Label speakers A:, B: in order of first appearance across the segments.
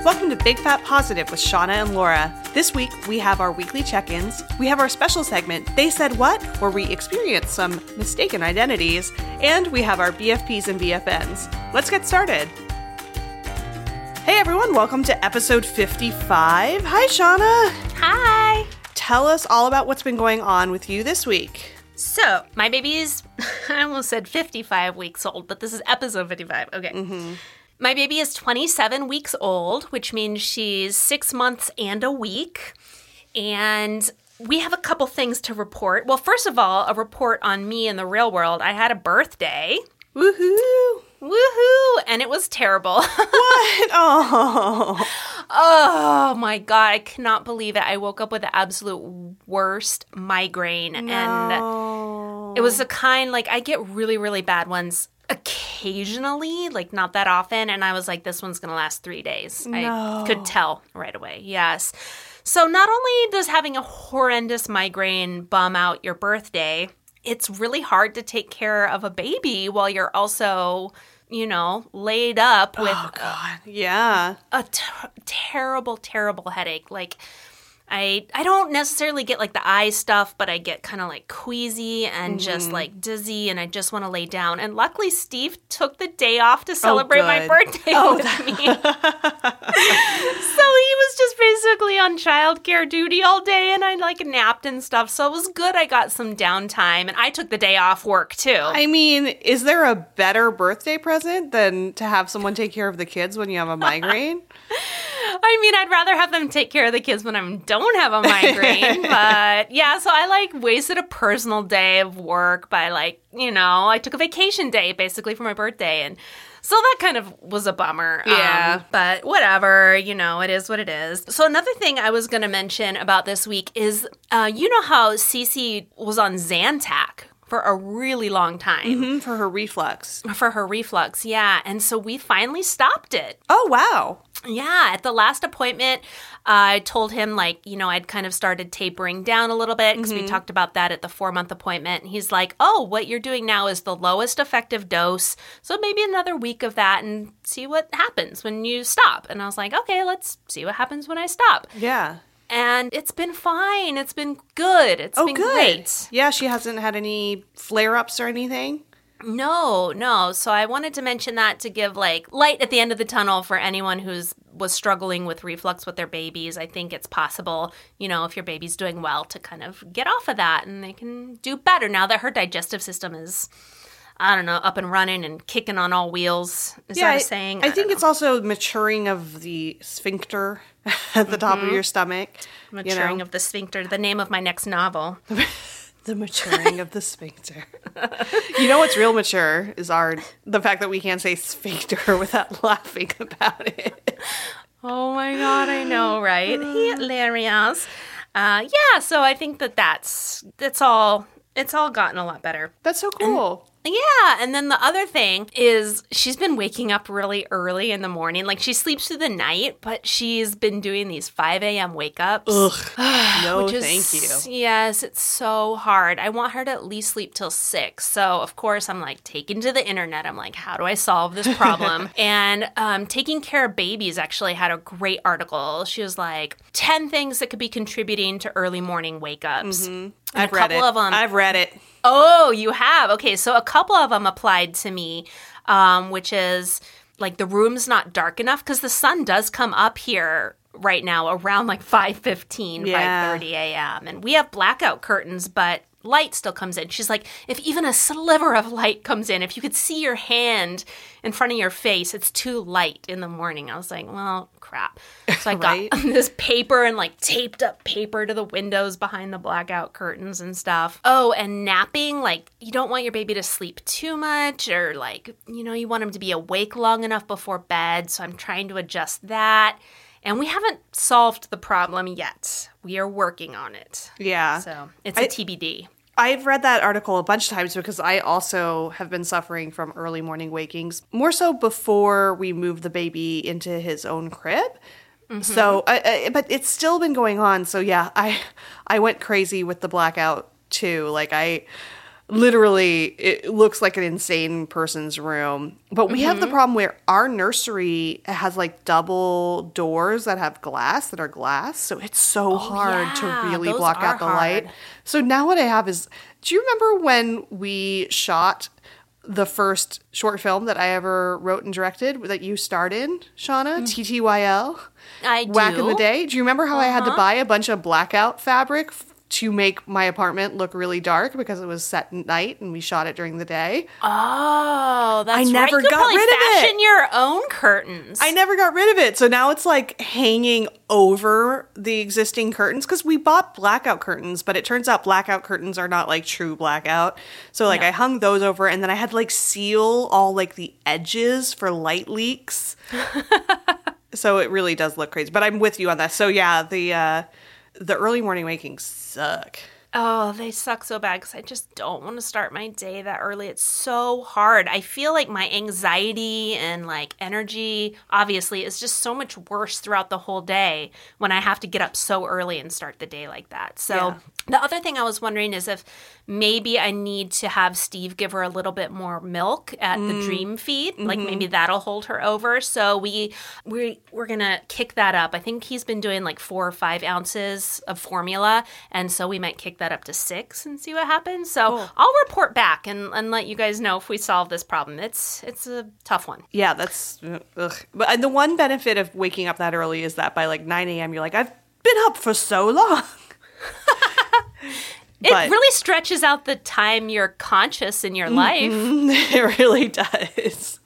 A: Welcome to Big Fat Positive with Shauna and Laura. This week, we have our weekly check-ins, we have our special segment, They Said What?, where we experience some mistaken identities, and we have our BFPs and BFNs. Let's get started. Hey everyone, welcome to episode 55. Hi, Shauna.
B: Hi.
A: Tell us all about what's been going on with you this week.
B: So, my baby's, I almost said 55 weeks old, but this is episode 55. Okay.
A: Mm-hmm.
B: My baby is 27 weeks old, which means she's 6 months and a week. And we have a couple things to report. Well, first of all, a report on me in the real world. I had a birthday.
A: Woohoo!
B: Woohoo! And it was terrible.
A: What? Oh.
B: Oh my God. I cannot believe it. I woke up with the absolute worst migraine.
A: No.
B: And it was the kind, like, I get really, really bad ones occasionally, like not that often. And I was like, this one's going to last 3 days.
A: No.
B: I could tell right away. Yes. So not only does having a horrendous migraine bum out your birthday, it's really hard to take care of a baby while you're also, you know, laid up with a terrible, terrible headache. Like, I don't necessarily get like the eye stuff, but I get kind of like queasy and just like dizzy, and I just want to lay down. And luckily, Steve took the day off to celebrate my birthday with me. So he was just basically on childcare duty all day, and I like napped and stuff. So it was good. I got some downtime, and I took the day off work too.
A: I mean, is there a better birthday present than to have someone take care of the kids when you have a migraine?
B: I mean, I'd rather have them take care of the kids when I don't have a migraine. But yeah, so I like wasted a personal day of work by like, you know, I took a vacation day basically for my birthday. And so that kind of was a bummer.
A: Yeah.
B: But whatever, you know, it is what it is. So another thing I was going to mention about this week is, you know how Cece was on Zantac for a really long time.
A: Mm-hmm, for her reflux.
B: For her reflux, yeah. And so we finally stopped it.
A: Oh, wow.
B: Yeah, at the last appointment, I told him, like, you know, I'd kind of started tapering down a little bit because we talked about that at the 4-month appointment. And he's like, oh, what you're doing now is the lowest effective dose. So maybe another week of that and see what happens when you stop. And I was like, okay, let's see what happens when I stop.
A: Yeah.
B: And it's been fine. It's been good. It's been great.
A: Yeah, she hasn't had any flare-ups or anything?
B: No. So I wanted to mention that to give like light at the end of the tunnel for anyone was struggling with reflux with their babies. I think it's possible, you know, if your baby's doing well to kind of get off of that and they can do better now that her digestive system is, I don't know, up and running and kicking on all wheels. Is that a saying?
A: I think it's also maturing of the sphincter at the top of your stomach.
B: Maturing of the sphincter, the name of my next novel.
A: The maturing of the sphincter. You know what's real mature is the fact that we can't say sphincter without laughing about it.
B: Oh my God, I know, right? Hilarious. Yeah, so I think that's all. It's all gotten a lot better.
A: That's so cool.
B: Yeah, and then the other thing is she's been waking up really early in the morning. Like, she sleeps through the night, but she's been doing these 5 a.m. wake-ups.
A: Ugh. No, thank you.
B: Yes, it's so hard. I want her to at least sleep till 6. So, of course, I'm, like, taking to the internet. I'm like, how do I solve this problem? And Taking Care of Babies actually had a great article. She was like, 10 things that could be contributing to early morning wake-ups.
A: Mm-hmm. I've read it.
B: Oh, you have? Okay, so a couple of them applied to me, which is like the room's not dark enough because the sun does come up here right now around like 5:15, 5:30 a.m. And we have blackout curtains, but light still comes in. She's like, if even a sliver of light comes in, if you could see your hand in front of your face, it's too light in the morning. I was like, well, crap. So I got this paper and like taped up paper to the windows behind the blackout curtains and stuff. Oh, and napping, like you don't want your baby to sleep too much or like, you know, you want him to be awake long enough before bed. So I'm trying to adjust that. And we haven't solved the problem yet. We are working on it.
A: Yeah.
B: So it's a TBD.
A: I've read that article a bunch of times because I also have been suffering from early morning wakings, more so before we moved the baby into his own crib. Mm-hmm. So, but it's still been going on. So yeah, I went crazy with the blackout too. Like Literally, it looks like an insane person's room. But we have the problem where our nursery has like double doors that have glass that are glass. So it's so hard to really
B: those
A: block
B: are
A: out the light.
B: hard.
A: So now what I have is, do you remember when we shot the first short film that I ever wrote and directed that you starred in, Shauna? TTYL?
B: I do.
A: Back in the day. Do you remember how I had to buy a bunch of blackout fabric to make my apartment look really dark because it was set at night and we shot it during the day?
B: Oh, that's right.
A: never
B: You could
A: got
B: probably
A: rid of it.
B: fashion your own curtains.
A: I never got rid of it. So now it's like hanging over the existing curtains because we bought blackout curtains, but it turns out blackout curtains are not like true blackout. So like I hung those over and then I had to like seal all like the edges for light leaks. So it really does look crazy. But I'm with you on that. So yeah, the early morning wakings suck.
B: Oh, they suck so bad because I just don't want to start my day that early. It's so hard. I feel like my anxiety and like energy, obviously, is just so much worse throughout the whole day when I have to get up so early and start the day like that. So the other thing I was wondering is if maybe I need to have Steve give her a little bit more milk at the dream feed. Like maybe that'll hold her over. So we're gonna kick that up. I think he's been doing like 4 or 5 ounces of formula, and so we might kick that up to 6 and see what happens. So I'll report back and let you guys know if we solve this problem. It's a tough one.
A: Yeah, that's ugh. But the one benefit of waking up that early is that by like 9 a.m. you're like, I've been up for so long.
B: It really stretches out the time you're conscious in your life.
A: It really does.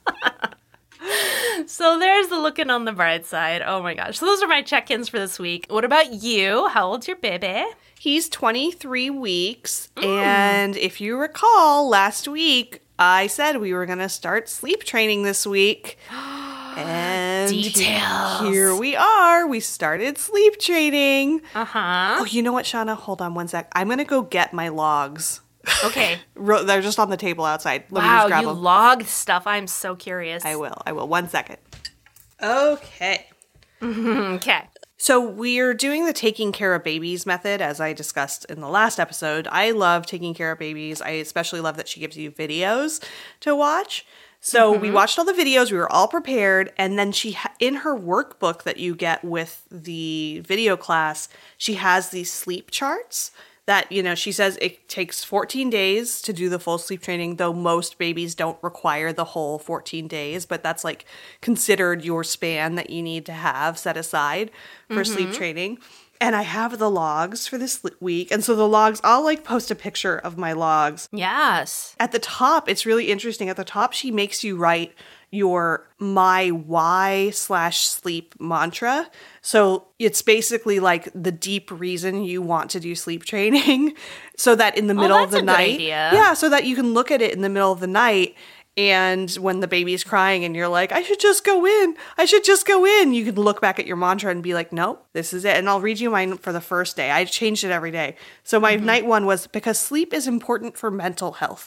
B: So there's the looking on the bright side. Oh my gosh. So those are my check-ins for this week. What about you? How old's your baby?
A: He's 23 weeks. And if you recall, last week I said we were going to start sleep training this week. And
B: Details.
A: here we are. We started sleep training.
B: Uh-huh.
A: Oh, you know what, Shauna? Hold on one sec. I'm going to go get my logs.
B: Okay.
A: They're just on the table outside. Let me
B: Wow,
A: just grab
B: you
A: them.
B: logged stuff. I'm so curious.
A: I will. 1 second. Okay.
B: Okay.
A: So we're doing the taking care of babies method, as I discussed in the last episode. I love taking care of babies. I especially love that she gives you videos to watch. So we watched all the videos. We were all prepared. And then she, in her workbook that you get with the video class, she has these sleep charts that, you know, she says it takes 14 days to do the full sleep training, though most babies don't require the whole 14 days, but that's like considered your span that you need to have set aside for sleep training. And I have the logs for this week. And so the logs, I'll like post a picture of my logs.
B: Yes.
A: At the top, it's really interesting. At the top, she makes you write your my why/sleep mantra. So it's basically like the deep reason you want to do sleep training so that in the middle of the
B: that's a good
A: night.
B: idea.
A: Yeah, so that you can look at it in the middle of the night. And when the baby's crying and you're like, I should just go in. You can look back at your mantra and be like, nope, this is it. And I'll read you mine for the first day. I changed it every day. So my night one was because sleep is important for mental health.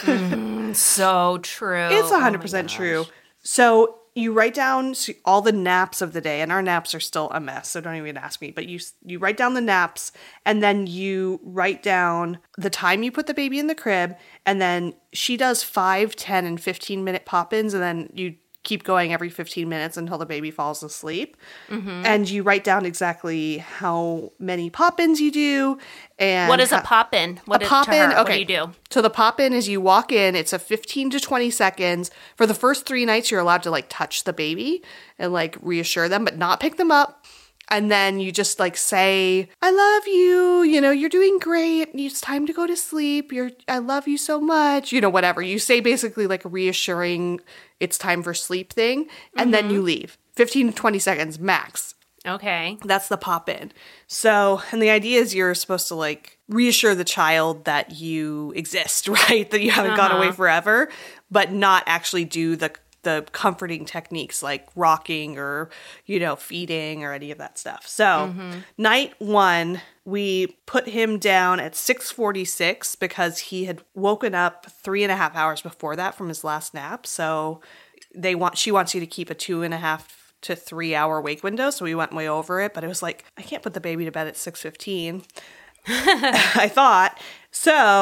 B: So true.
A: It's
B: Oh my
A: 100%
B: gosh.
A: true. So you write down all the naps of the day, and our naps are still a mess, so don't even ask me. But you write down the naps, and then you write down the time you put the baby in the crib, and then she does 5, 10, and 15-minute pop-ins, and then you keep going every 15 minutes until the baby falls asleep. And you write down exactly how many pop-ins you do. And
B: What is a pop-in? What do you do?
A: So the pop-in is you walk in, it's a 15 to 20 seconds. For the first 3 nights, you're allowed to like touch the baby and like reassure them, but not pick them up. And then you just like say, I love you, you know, you're doing great. It's time to go to sleep. I love you so much, you know, whatever. You say basically like a reassuring it's time for sleep thing. And then you leave. 15 to 20 seconds max.
B: Okay.
A: That's the pop in. So, and the idea is you're supposed to like reassure the child that you exist, right? That you haven't gone away forever, but not actually do the comforting techniques like rocking or, you know, feeding or any of that stuff. So night one, we put him down at 6:46 because he had woken up 3.5 hours before that from his last nap. So she wants you to keep a 2.5 to 3 hour wake window. So we went way over it, but it was like, I can't put the baby to bed at 6:15. I thought. So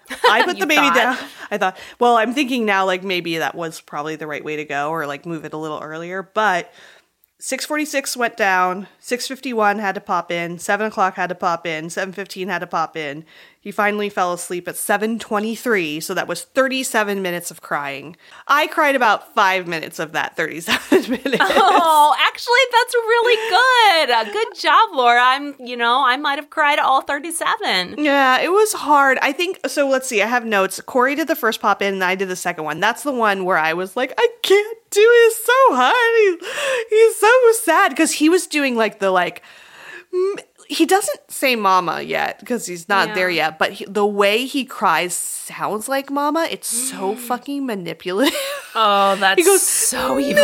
A: I put the baby
B: thought?
A: down. I thought, well, I'm thinking now, like, maybe that was probably the right way to go, or like move it a little earlier. But 6:46 went down, 6:51 had to pop in, 7 o'clock had to pop in, 7:15 had to pop in. He finally fell asleep at 7:23, so that was 37 minutes of crying. I cried about 5 minutes of that 37 minutes.
B: Oh, actually, that's really good. Good job, Laura. I might have cried all 37.
A: Yeah, it was hard. I think, so let's see, I have notes. Corey did the first pop in and I did the second one. That's the one where I was like, I can't do it. It's so hard. He's so sad because he was doing he doesn't say mama yet because he's not there yet, but the way he cries sounds like mama. It's so fucking manipulative.
B: Oh, that's
A: He goes,
B: so evil.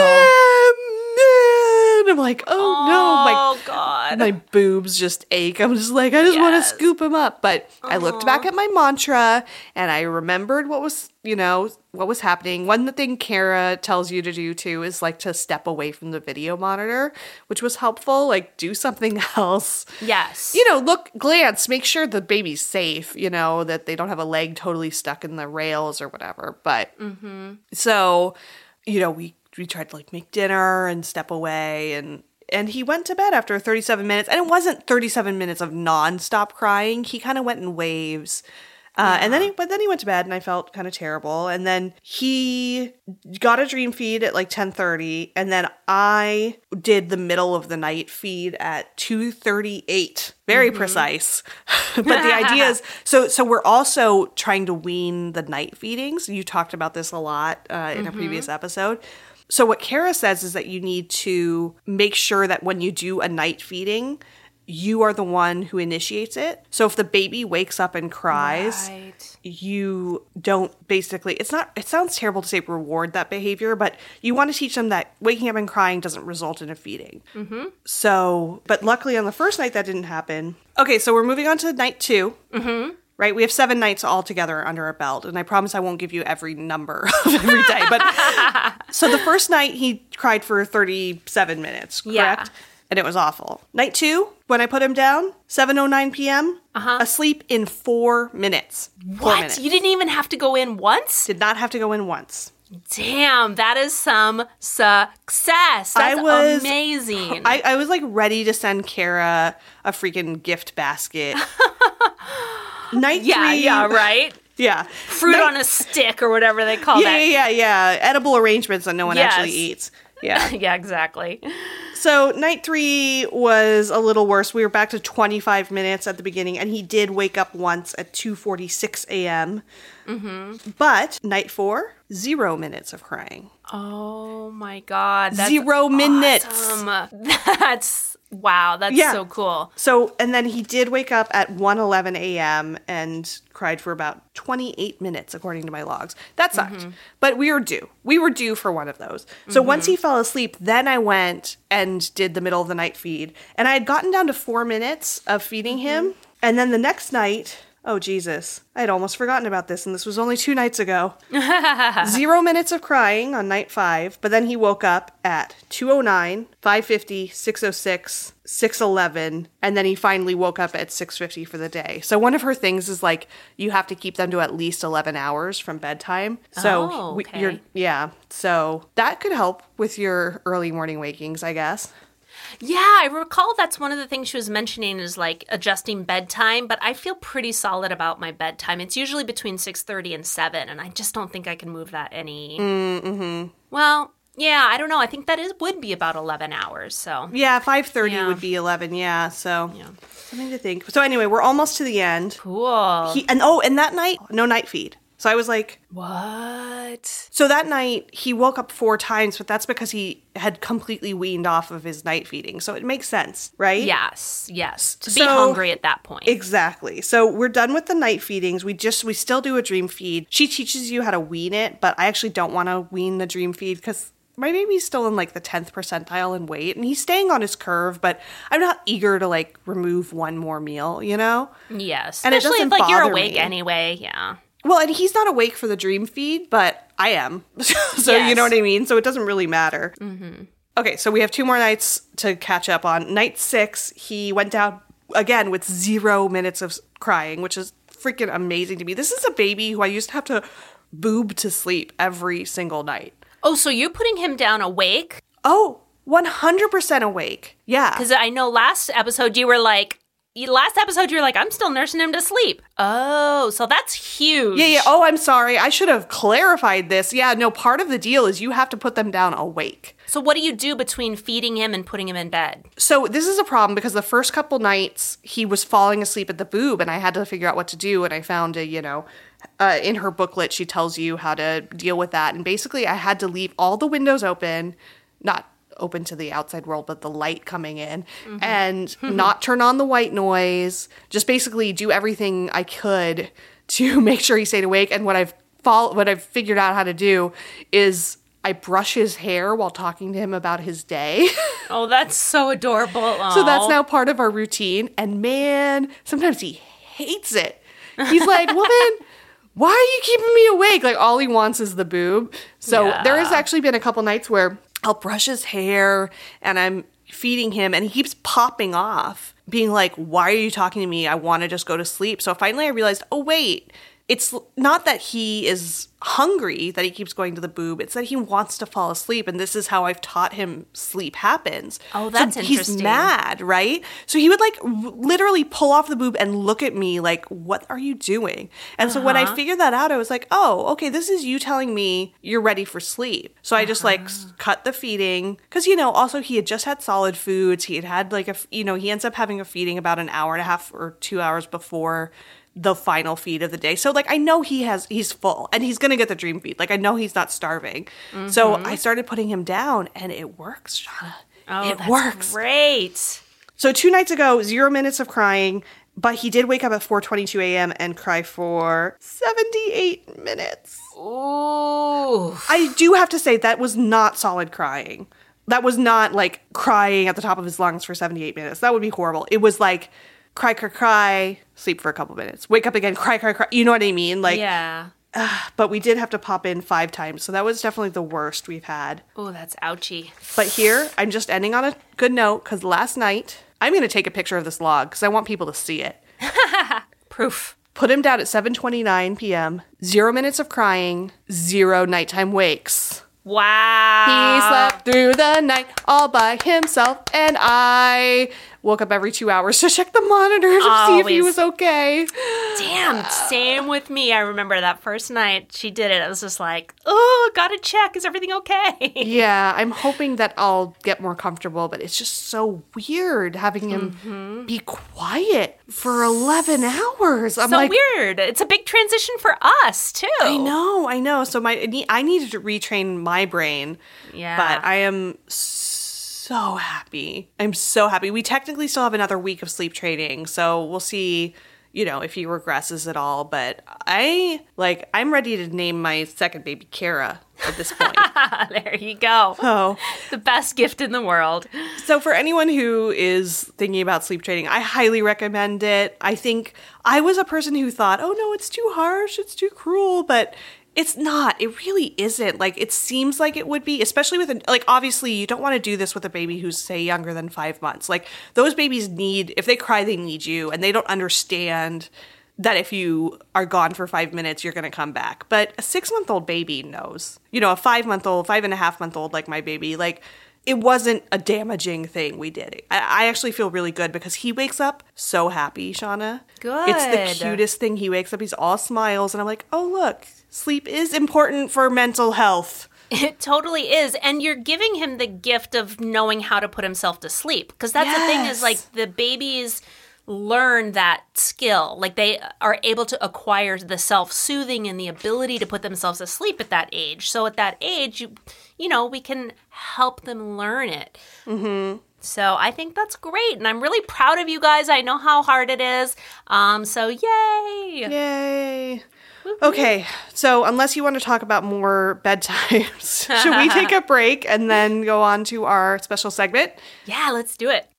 A: And I'm like, oh no,
B: God.
A: my boobs just ache. I'm just like, I just want to
B: Yes.
A: scoop him up. But I looked back at my mantra and I remembered what was happening. One thing Kara tells you to do too is like to step away from the video monitor, which was helpful. Like do something else.
B: Yes.
A: Glance, make sure the baby's safe, that they don't have a leg totally stuck in the rails or whatever. But so, we tried to like make dinner and step away and he went to bed after 37 minutes. And it wasn't 37 minutes of nonstop crying. He kind of went in waves. But then he went to bed and I felt kind of terrible. And then he got a dream feed at like 10:30. And then I did the middle of the night feed at 2:38. Very precise. But the idea is, so we're also trying to wean the night feedings. You talked about this a lot in a previous episode. So what Kara says is that you need to make sure that when you do a night feeding, you are the one who initiates it. So if the baby wakes up and cries,
B: Right.
A: you don't basically, it sounds terrible to say reward that behavior, but you want to teach them that waking up and crying doesn't result in a feeding. Mm-hmm. So, but luckily on the first night that didn't happen. Okay, so we're moving on to night 2. Mm-hmm. Right? We have 7 nights all together under our belt, and I promise I won't give you every number of every day. But so the first night he cried for 37 minutes, correct?
B: Yeah.
A: And it was awful. Night 2, when I put him down, 7:09 p.m., asleep in 4 minutes. 4 minutes.
B: You didn't even have to go in once?
A: Did not have to go in once.
B: Damn, that is some success. That's amazing.
A: I was like ready to send Kara a freaking gift basket. Night 3.
B: Yeah, right?
A: Yeah.
B: Fruit on a stick or whatever they call that.
A: Yeah. Edible arrangements that no one actually eats. Yeah.
B: Yeah, exactly.
A: So night 3 was a little worse. We were back to 25 minutes at the beginning, and he did wake up once at 2:46 a.m. Mm-hmm. But night 4, 0 minutes of crying.
B: Oh my God. That's
A: 0 minutes.
B: Awesome. Wow, that's so cool.
A: So, and then he did wake up at 1:11 a.m. and cried for about 28 minutes, according to my logs. That sucked. But we were due. We were due for one of those. So once he fell asleep, then I went and did the middle of the night feed. And I had gotten down to 4 minutes of feeding him. And then the next night, oh, Jesus, I had almost forgotten about this, and this was only 2 nights ago. 0 minutes of crying on night 5, but then he woke up at 2:09, 5:50, 6:06, 6:11, and then he finally woke up at 6:50 for the day. So one of her things is like, you have to keep them to at least 11 hours from bedtime. So so that could help with your early morning wakings, I guess.
B: Yeah, I recall that's one of the things she was mentioning is like adjusting bedtime, but I feel pretty solid about my bedtime. It's usually between 6:30 and 7, and I just don't think I can move that any. Well, yeah, I don't know. I think that would be about 11 hours, so.
A: Yeah, 5:30 would be 11, so something to think. So anyway, we're almost to the end.
B: Cool.
A: And that night, no night feed. So I was like,
B: what?
A: So that night, he woke up 4 times, but that's because he had completely weaned off of his night feeding. So it makes sense, right?
B: Yes. To be hungry at that point.
A: Exactly. So we're done with the night feedings. We still do a dream feed. She teaches you how to wean it, but I actually don't want to wean the dream feed because my baby's still in like the 10th percentile in weight, and he's staying on his curve, but I'm not eager to like remove one more meal,
B: Yes.
A: And
B: especially
A: it
B: if
A: doesn't
B: like you're
A: bother
B: awake
A: me.
B: anyway, yeah.
A: Well, and he's not awake for the dream feed, but I am. So
B: Yes.
A: You know what I mean? So it doesn't really matter. Mm-hmm. Okay, so we have 2 more nights to catch up on. Night 6, he went down again with 0 minutes of crying, which is freaking amazing to me. This is a baby who I used to have to boob to sleep every single night.
B: Oh, so you're putting him down awake?
A: Oh, 100% awake. Yeah.
B: Because I know last episode you were like, I'm still nursing him to sleep. Oh, so that's huge.
A: Yeah. Oh, I'm sorry. I should have clarified this. Yeah, no, part of the deal is you have to put them down awake.
B: So what do you do between feeding him and putting him in bed?
A: So this is a problem because the first couple nights he was falling asleep at the boob and I had to figure out what to do. And I found in her booklet, she tells you how to deal with that. And basically I had to leave all the windows open, not open to the outside world, but the light coming in, and not turn on the white noise, just basically do everything I could to make sure he stayed awake. And what I've figured out how to do is I brush his hair while talking to him about his day.
B: Oh, that's so adorable. Aww.
A: So that's now part of our routine. And man, sometimes he hates it. He's like, woman, why are you keeping me awake? Like all he wants is the boob. So there has actually been a couple nights where I'll brush his hair and I'm feeding him and he keeps popping off, being like, why are you talking to me? I want to just go to sleep. So finally I realized, oh, wait, it's not that he is hungry that he keeps going to the boob. It's that he wants to fall asleep. And this is how I've taught him sleep happens.
B: Oh, that's interesting.
A: He's mad, right? So he would like literally pull off the boob and look at me like, what are you doing? And so when I figured that out, I was like, oh, okay, this is you telling me you're ready for sleep. So I just like cut the feeding. Because, also he had just had solid foods. He had like he ends up having a feeding about an hour and a half or 2 hours before the final feed of the day. So like I know he's full and he's gonna get the dream feed. Like I know he's not starving. So I started putting him down and it works, Shauna.
B: Oh,
A: it
B: that's
A: works.
B: Great.
A: So 2 nights ago, 0 minutes of crying, but he did wake up at 4:22 a.m. and cry for 78 minutes.
B: Ooh.
A: I do have to say that was not solid crying. That was not like crying at the top of his lungs for 78 minutes. That would be horrible. It was like cry, sleep for a couple minutes, wake up again, cry. You know what I mean? Like,
B: yeah.
A: But we did have to pop in 5 times. So that was definitely the worst we've had.
B: Oh, that's ouchy.
A: But here, I'm just ending on a good note because last night, I'm going to take a picture of this log because I want people to see it.
B: Proof.
A: Put him down at 7:29 p.m., 0 minutes of crying, 0 nighttime wakes.
B: Wow.
A: He slept through the night all by himself, and I woke up every 2 hours to check the monitor to see if he was okay.
B: Damn, same with me. I remember that first night she did it. I was just like, oh, gotta check. Is everything okay?
A: Yeah, I'm hoping that I'll get more comfortable, but it's just so weird having him be quiet for 11 hours. I'm
B: so weird. It's a big transition for us, too.
A: I know. So I needed to retrain my brain.
B: Yeah.
A: But I am so happy. I'm so happy. We technically still have another week of sleep training, so we'll see, if he regresses at all. But I'm ready to name my second baby Kara at this point.
B: There you go.
A: Oh.
B: The best gift in the world.
A: So for anyone who is thinking about sleep training, I highly recommend it. I think I was a person who thought, oh no, it's too harsh, it's too cruel, but it's not. It really isn't. Like, it seems like it would be, especially with, obviously, you don't want to do this with a baby who's, say, younger than 5 months. Like, those babies if they cry, they need you, and they don't understand that if you are gone for 5 minutes, you're going to come back. But a 6-month-old baby knows. A 5-month-old, 5.5-month-old, like my baby, it wasn't a damaging thing we did. I actually feel really good because he wakes up so happy, Shauna.
B: Good.
A: It's the cutest thing. He wakes up, he's all smiles, and I'm like, oh, look, sleep is important for mental health.
B: It totally is. And you're giving him the gift of knowing how to put himself to sleep. Because that's the thing is, the babies learn that skill. They are able to acquire the self-soothing and the ability to put themselves to sleep at that age. So at that age, we can help them learn it. Mm-hmm. So I think that's great. And I'm really proud of you guys. I know how hard it is. So yay.
A: Yay. Okay, so unless you want to talk about more bedtimes, should we take a break and then go on to our special segment?
B: Yeah, let's do it.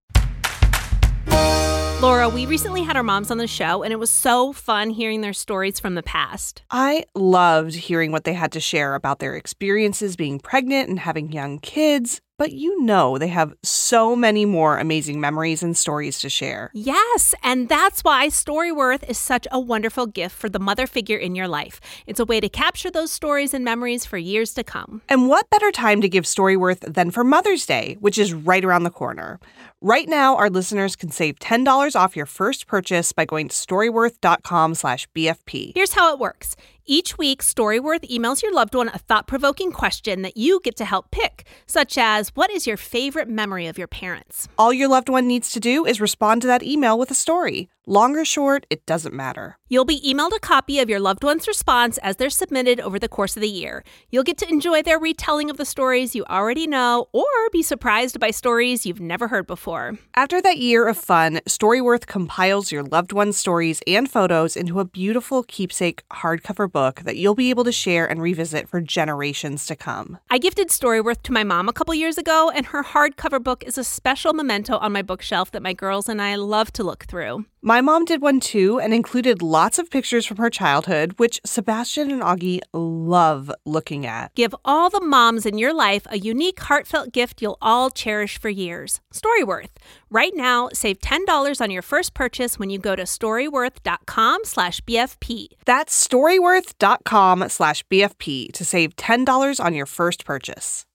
B: Laura, we recently had our moms on the show, and it was so fun hearing their stories from the past.
A: I loved hearing what they had to share about their experiences being pregnant and having young kids. but you know they have so many more amazing memories and stories to share.
B: Yes, and that's why Storyworth is such a wonderful gift for the mother figure in your life. It's a way to capture those stories and memories for years to come.
A: And what better time to give Storyworth than for Mother's Day, which is right around the corner. Right now, our listeners can save $10 off your first purchase by going to storyworth.com/BFP.
B: Here's how it works. Each week, Storyworth emails your loved one a thought-provoking question that you get to help pick, such as, what is your favorite memory of your parents?
A: All your loved one needs to do is respond to that email with a story. Long or short, it doesn't matter.
B: You'll be emailed a copy of your loved one's response as they're submitted over the course of the year. You'll get to enjoy their retelling of the stories you already know or be surprised by stories you've never heard before.
A: After that year of fun, Storyworth compiles your loved one's stories and photos into a beautiful keepsake hardcover book that you'll be able to share and revisit for generations to come.
B: I gifted Storyworth to my mom a couple years ago, and her hardcover book is a special memento on my bookshelf that my girls and I love to look through.
A: My mom did one too and included lots of pictures from her childhood, which Sebastian and Augie love looking at.
B: Give all the moms in your life a unique, heartfelt gift you'll all cherish for years. Storyworth. Right now, save $10 on your first purchase when you go to storyworth.com/BFP.
A: That's storyworth.com/BFP to save $10 on your first purchase.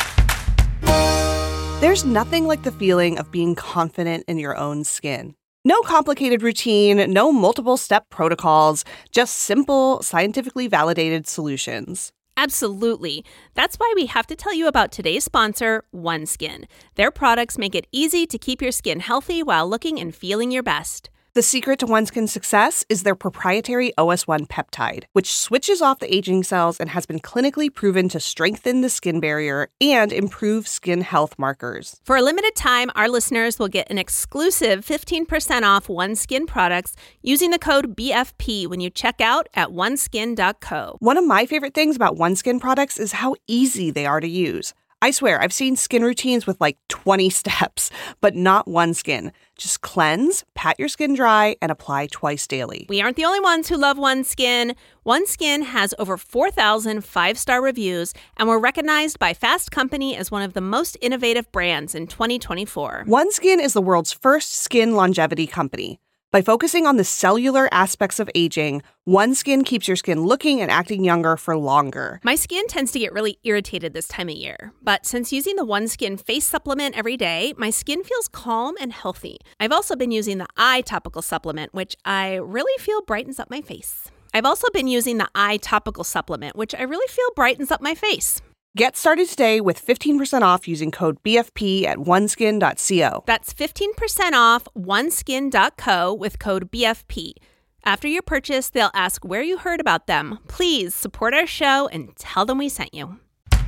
A: There's nothing like the feeling of being confident in your own skin. No complicated routine, no multiple-step protocols, just simple, scientifically validated solutions.
B: Absolutely. That's why we have to tell you about today's sponsor, OneSkin. Their products make it easy to keep your skin healthy while looking and feeling your best.
A: The secret to OneSkin's success is their proprietary OS1 peptide, which switches off the aging cells and has been clinically proven to strengthen the skin barrier and improve skin health markers.
B: For a limited time, our listeners will get an exclusive 15% off OneSkin products using the code BFP when you check out at oneskin.co.
A: One of my favorite things about OneSkin products is how easy they are to use. I swear, I've seen skin routines with like 20 steps, but not OneSkin. Just cleanse, pat your skin dry, and apply twice daily.
B: We aren't the only ones who love OneSkin. OneSkin has over 4,000 five-star reviews, and we're recognized by Fast Company as one of the most innovative brands in 2024.
A: OneSkin is the world's first skin longevity company. By focusing on the cellular aspects of aging, OneSkin keeps your skin looking and acting younger for longer.
B: My skin tends to get really irritated this time of year, but since using the OneSkin face supplement every day, my skin feels calm and healthy. I've also been using the eye topical supplement, which I really feel brightens up my face. Get
A: started today with 15% off using code BFP at oneskin.co.
B: That's 15% off oneskin.co with code BFP. After your purchase, they'll ask where you heard about them. Please support our show and tell them we sent you.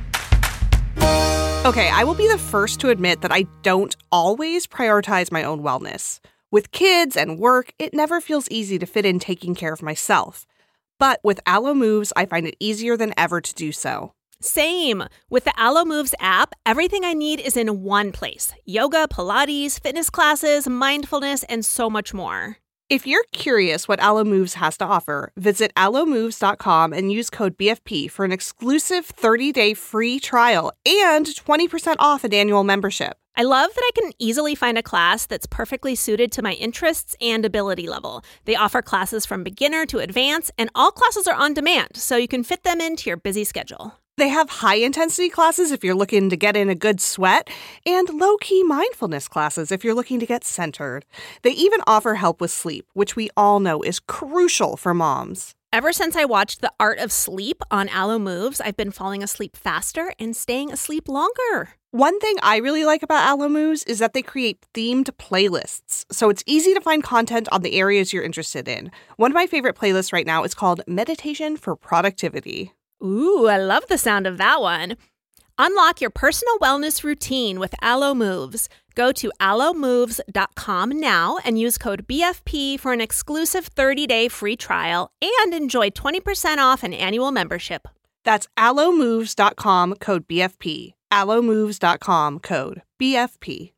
A: Okay, I will be the first to admit that I don't always prioritize my own wellness. With kids and work, it never feels easy to fit in taking care of myself. But with Alo Moves, I find it easier than ever to do so.
B: Same. With the Alo Moves app, everything I need is in one place. Yoga, Pilates, fitness classes, mindfulness, and so much more.
A: If you're curious what Alo Moves has to offer, visit alomoves.com and use code BFP for an exclusive 30-day free trial and 20% off an annual membership.
B: I love that I can easily find a class that's perfectly suited to my interests and ability level. They offer classes from beginner to advanced, and all classes are on demand, so you can fit them into your busy schedule.
A: They have high-intensity classes if you're looking to get in a good sweat, and low-key mindfulness classes if you're looking to get centered. They even offer help with sleep, which we all know is crucial for moms.
B: Ever since I watched The Art of Sleep on Alo Moves, I've been falling asleep faster and staying asleep longer.
A: One thing I really like about Alo Moves is that they create themed playlists, so it's easy to find content on the areas you're interested in. One of my favorite playlists right now is called Meditation for Productivity.
B: Ooh, I love the sound of that one. Unlock your personal wellness routine with Alo Moves. Go to alomoves.com now and use code BFP for an exclusive 30-day free trial and enjoy 20% off an annual membership.
A: That's alomoves.com, code BFP. alomoves.com, code BFP.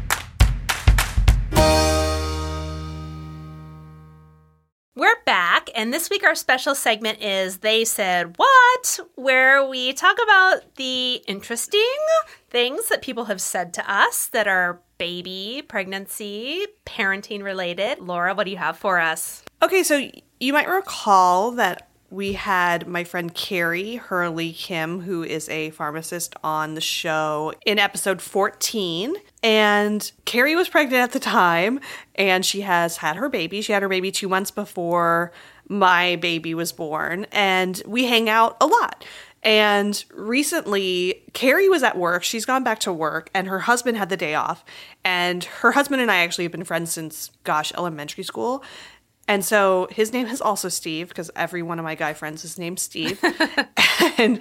B: We're back, and this week our special segment is They Said What, where we talk about the interesting things that people have said to us that are baby, pregnancy, parenting related. Laura, what do you have for us?
A: Okay, so you might recall that we had my friend Carrie Hurley Kim, who is a pharmacist, on the show in episode 14. And Carrie was pregnant at the time, and she has had her baby. She had her baby 2 months before my baby was born, and we hang out a lot. And recently, Carrie was at work. She's gone back to work, and her husband had the day off. And her husband and I actually have been friends since, elementary school. And so his name is also Steve, because every one of my guy friends is named Steve. And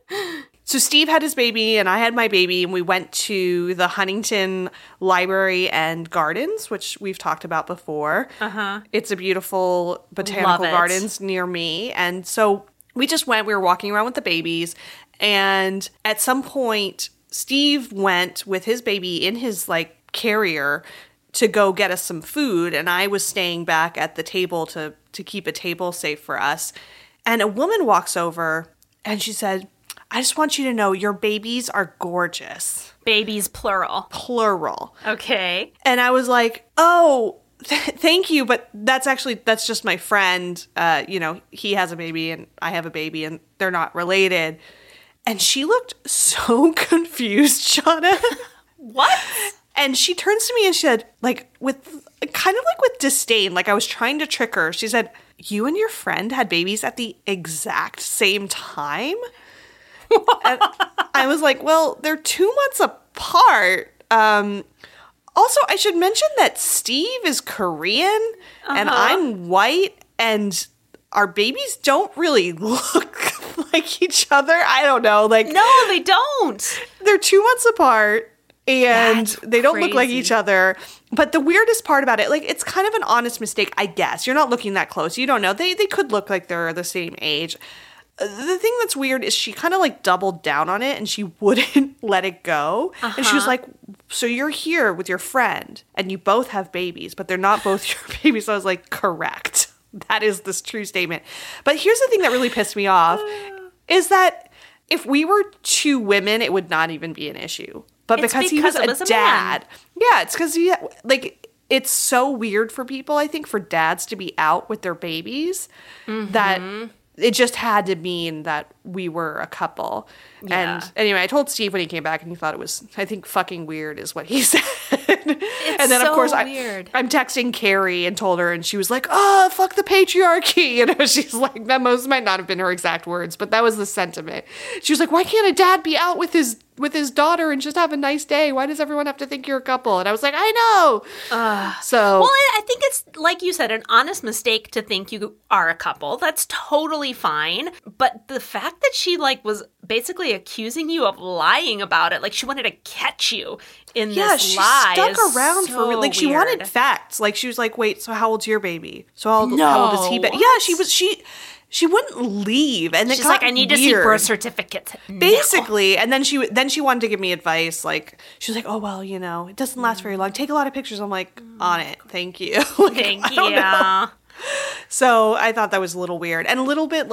A: so Steve had his baby, and I had my baby, and we went to the Huntington Library and Gardens, which we've talked about before. It's a beautiful botanical gardens near me. And so we just went. We were walking around with the babies, and at some point, Steve went with his baby in his, carrier to go get us some food, and I was staying back at the table to keep a table safe for us. And a woman walks over, and she said, "I just want you to know your babies are gorgeous."
B: Babies, plural.
A: Plural.
B: Okay.
A: And I was like, "Oh, thank you, but that's just my friend. He has a baby, and I have a baby, and they're not related." And she looked so confused, Shauna.
B: What?
A: And she turns to me and she said, with disdain, like I was trying to trick her. She said, "You and your friend had babies at the exact same time?" And I was like, well, they're 2 months apart. Also, I should mention that Steve is Korean and I'm white, and our babies don't really look like each other. I don't know.
B: No, they don't.
A: They're 2 months apart. And they don't look like each other. But the weirdest part about it, it's kind of an honest mistake, I guess. You're not looking that close. You don't know. They could look like they're the same age. The thing that's weird is she kind of doubled down on it, and she wouldn't let it go. And she was like, "So you're here with your friend and you both have babies, but they're not both your babies." So I was like, correct. That is this true statement. But here's the thing that really pissed me off is that if we were two women, it would not even be an issue. But because he was a dad. Yeah, it's because it's so weird for people, I think, for dads to be out with their babies that it just had to mean that we were a couple. Yeah. And anyway, I told Steve when he came back, and he thought it was, I think, fucking weird is what he said. And then, of course, I'm texting Carrie and told her, and she was like, "Oh, fuck the patriarchy." She's like, that might not have been her exact words, but that was the sentiment. She was like, "Why can't a dad be out with his daughter and just have a nice day? Why does everyone have to think you're a couple?" And I was like, I know.
B: Well, I think it's, like you said, an honest mistake to think you are a couple. That's totally fine. But the fact that she was basically accusing you of lying about it, she wanted to catch you in this lie.
A: Yeah, she stuck around
B: so
A: for
B: weird.
A: She wanted facts. She was like, "Wait, so how old's your baby? So how old is he?" But yeah, she wouldn't leave, and she's
B: like, "I need to see birth certificates."
A: Basically, and then she wanted to give me advice. She was like, "Oh well, it doesn't last very long. Take a lot of pictures." I'm like, "On it, thank you."
B: Thank you.
A: So I thought that was a little weird and a little bit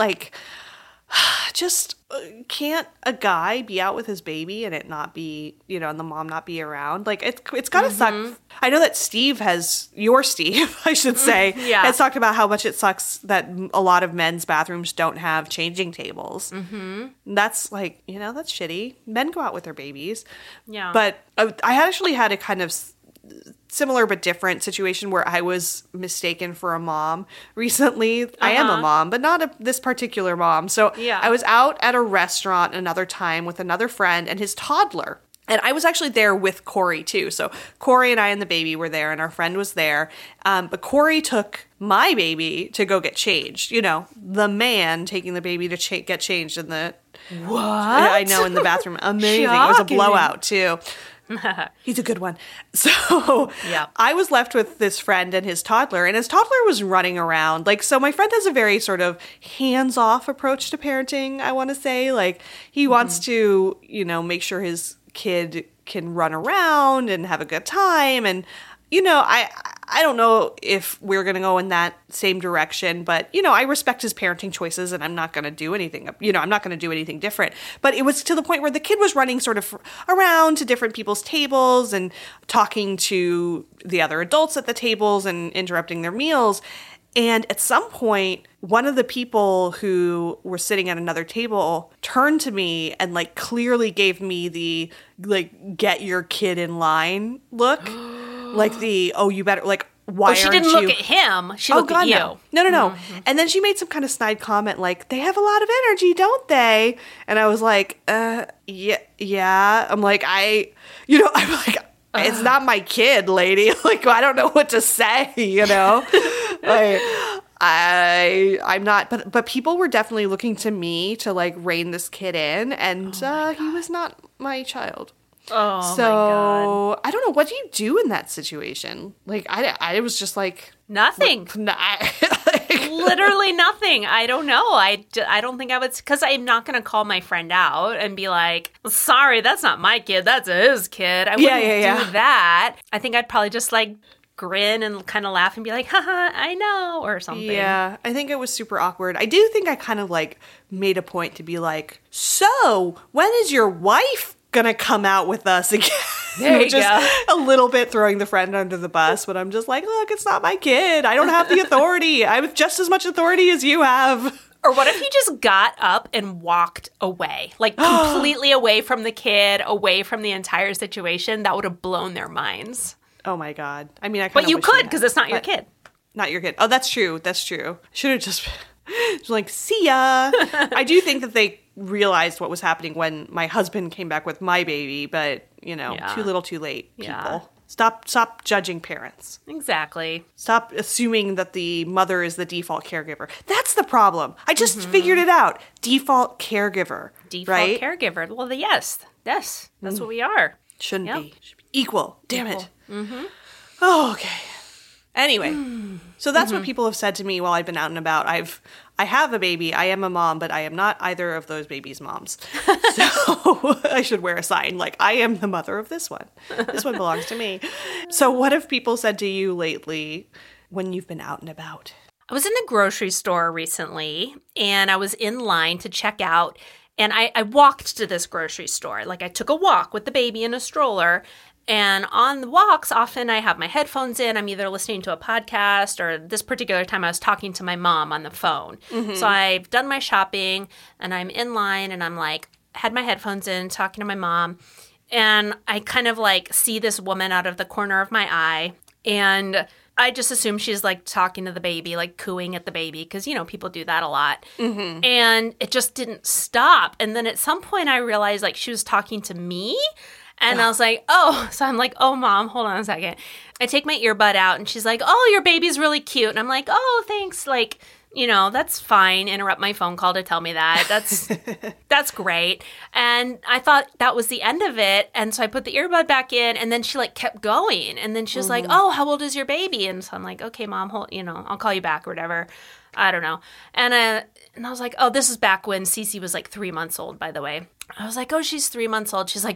A: just can't a guy be out with his baby and it not be, and the mom not be around? It's gotta suck. I know that your Steve, I should say, has talked about how much it sucks that a lot of men's bathrooms don't have changing tables. That's that's shitty. Men go out with their babies. Yeah. But I actually had a kind of similar but different situation where I was mistaken for a mom recently. I am a mom, but not this particular mom. So I was out at a restaurant another time with another friend and his toddler. And I was actually there with Corey, too. So Corey and I and the baby were there, and our friend was there. But Corey took my baby to go get changed. The man taking the baby to get changed in the...
B: What?
A: I know, in the bathroom. Amazing. Shocking. It was a blowout, too. He's a good one. So I was left with this friend and his toddler, and his toddler was running around. So my friend has a very sort of hands-off approach to parenting, I want to say. He wants to, make sure his kid can run around and have a good time. And I don't know if we're going to go in that same direction, but, I respect his parenting choices and I'm not going to do anything, I'm not going to do anything different. But it was to the point where the kid was running sort of around to different people's tables and talking to the other adults at the tables and interrupting their meals. And at some point, one of the people who were sitting at another table turned to me and like clearly gave me the like get your kid in line look. Like the, oh, you better, like, why aren't you?
B: She didn't look at him. She looked at you.
A: No. Mm-hmm. And then she made some kind of snide comment like, they have a lot of energy, don't they? And I was like, yeah. I'm like, I'm like, it's not my kid, lady. Like, I don't know what to say, like, I'm not, but people were definitely looking to me to like rein this kid in, and he was not my child.
B: Oh,
A: so,
B: my God.
A: I don't know. What do you do in that situation? Like, I was just like...
B: Nothing. Literally nothing. I don't know. I don't think I would... Because I'm not going to call my friend out and be like, sorry, that's not my kid. That's his kid. I wouldn't do that. I think I'd probably just like grin and kind of laugh and be like, haha, I know, or something.
A: Yeah, I think it was super awkward. I do think I kind of like made a point to be like, so, when is your wife gonna come out with us again?
B: There you
A: just
B: go.
A: A little bit throwing the friend under the bus, but I'm just like, look, it's not my kid. I don't have the authority. I have just as much authority as you have.
B: Or what if he just got up and walked away? Like completely away from the kid, away from the entire situation? That would have blown their minds.
A: Oh my God. I mean,
B: But you could, because it's not your kid.
A: Not your kid. Oh, that's true. Should have just like, see ya. I do think that they realized what was happening when my husband came back with my baby, but too little too late, people.
B: Yeah.
A: Stop judging parents.
B: Exactly.
A: Stop assuming that the mother is the default caregiver. That's the problem. I just figured it out. Default caregiver.
B: Default caregiver. Well, yes, that's what we are.
A: Shouldn't be. Should be equal. Damn it. Mm-hmm. Oh, okay. Anyway, so that's what people have said to me while I've been out and about. I have a baby. I am a mom, but I am not either of those babies' moms. So I should wear a sign like, I am the mother of this one. This one belongs to me. So what have people said to you lately when you've been out and about?
B: I was in the grocery store recently, and I was in line to check out, and I walked to this grocery store. Like, I took a walk with the baby in a stroller. And on the walks, often I have my headphones in. I'm either listening to a podcast, or this particular time I was talking to my mom on the phone. Mm-hmm. So I've done my shopping and I'm in line and I'm like, had my headphones in, talking to my mom. And I kind of like see this woman out of the corner of my eye. And I just assume she's like talking to the baby, like cooing at the baby, because, people do that a lot. Mm-hmm. And it just didn't stop. And then at some point I realized like she was talking to me. And I was like, so I'm like, oh, Mom, hold on a second. I take my earbud out and she's like, oh, your baby's really cute. And I'm like, oh, thanks. Like, that's fine. Interrupt my phone call to tell me that. That's great. And I thought that was the end of it. And so I put the earbud back in and then she like kept going. And then she was like, oh, how old is your baby? And so I'm like, okay, Mom, I'll call you back or whatever. I don't know. And I was like, oh, this is back when Cece was like 3 months old, by the way. I was like, oh, she's 3 months old. She's like,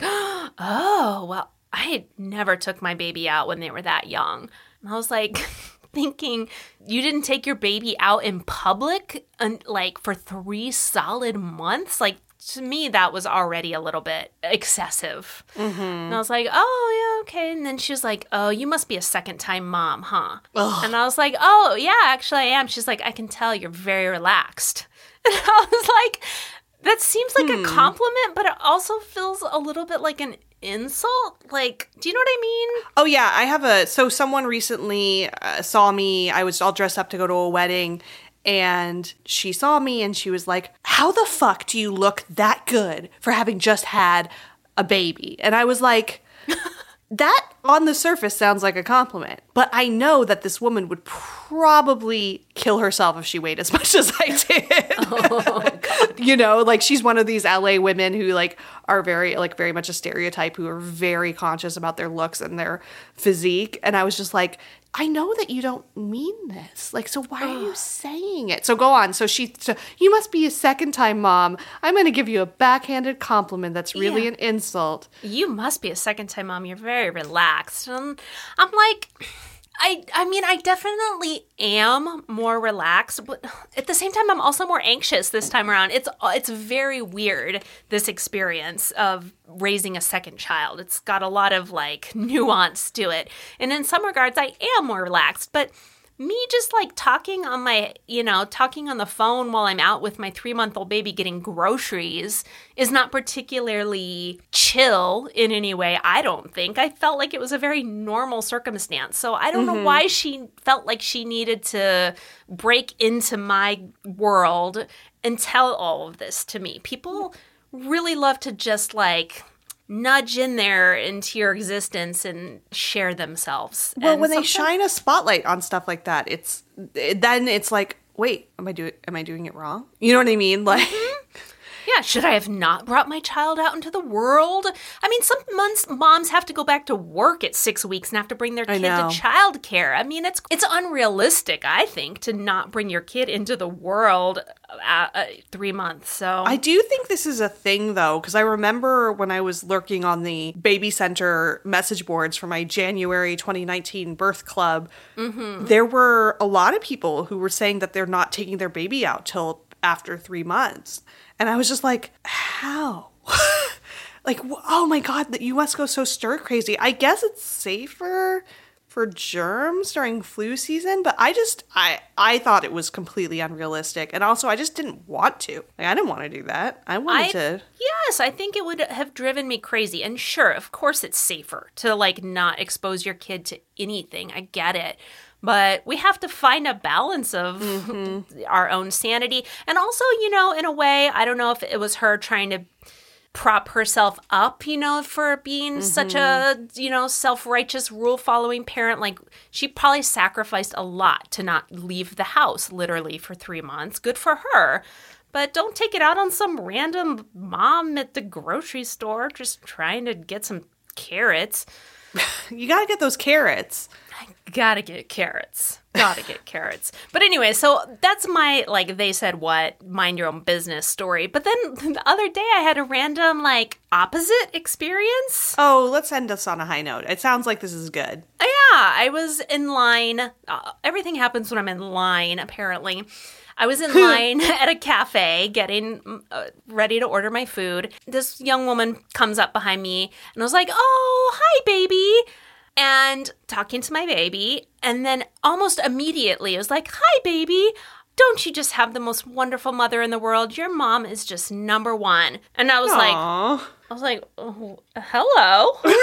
B: oh, well, I never took my baby out when they were that young. And I was like thinking, you didn't take your baby out in public like for 3 solid months? Like, to me, that was already a little bit excessive. Mm-hmm. And I was like, oh, yeah, okay. And then she was like, oh, you must be a second-time mom, huh? Ugh. And I was like, oh, yeah, actually I am. She's like, I can tell you're very relaxed. And I was like, that seems like a compliment, but it also feels a little bit like an insult. Like, do you know what I mean?
A: Oh, yeah. So someone recently saw me. I was all dressed up to go to a wedding. And she saw me and she was like, how the fuck do you look that good for having just had a baby? And I was like, that on the surface sounds like a compliment. But I know that this woman would probably kill herself if she weighed as much as I did. Oh, God. Like she's one of these LA women who like are very much a stereotype, who are very conscious about their looks and their physique. And I was just like, I know that you don't mean this. Like, so why are you saying it? So go on. So you must be a second-time mom. I'm going to give you a backhanded compliment that's really an insult.
B: You must be a second-time mom. You're very relaxed. And I'm like, I mean, I definitely am more relaxed, but at the same time, I'm also more anxious this time around. It's very weird, this experience of raising a second child. It's got a lot of like nuance to it. And in some regards, I am more relaxed, but me just like talking on the phone while I'm out with my 3-month-old baby getting groceries is not particularly chill in any way, I don't think. I felt like it was a very normal circumstance. So I don't know why she felt like she needed to break into my world and tell all of this to me. People really love to just like nudge in there into your existence and share themselves.
A: Well, when they shine a spotlight on stuff like that, it's like, wait, am I doing it wrong? You know what I mean? Like,
B: yeah, should I have not brought my child out into the world? I mean, some months moms have to go back to work at 6 weeks and have to bring their kid to childcare. I mean, it's unrealistic, I think, to not bring your kid into the world at 3 months. So
A: I do think this is a thing, though, because I remember when I was lurking on the baby center message boards for my January 2019 birth club, there were a lot of people who were saying that they're not taking their baby out till after 3 months. And I was just like, how? Like, oh my God, the US goes so stir crazy. I guess it's safer for germs during flu season, but I thought it was completely unrealistic. And also, I just didn't want to. Like, I didn't want to do that. I wanted to.
B: Yes, I think it would have driven me crazy. And sure, of course it's safer to like not expose your kid to anything. I get it. But we have to find a balance of our own sanity. And also, in a way, I don't know if it was her trying to prop herself up, for being such a, self-righteous, rule-following parent. Like, she probably sacrificed a lot to not leave the house, literally, for 3 months. Good for her. But don't take it out on some random mom at the grocery store just trying to get some carrots.
A: You gotta get those carrots.
B: Gotta get carrots. But anyway, so that's my, like, they said what, mind your own business story. But then the other day I had a random, like, opposite experience.
A: Oh, let's end us on a high note. It sounds like this is good.
B: Yeah, I was in line. Everything happens when I'm in line, apparently. I was in line at a cafe getting ready to order my food. This young woman comes up behind me and I was like, oh, hi, baby. And talking to my baby. And then almost immediately I was like, hi, baby. Don't you just have the most wonderful mother in the world? Your mom is just number one. And I was like, oh, hello. Who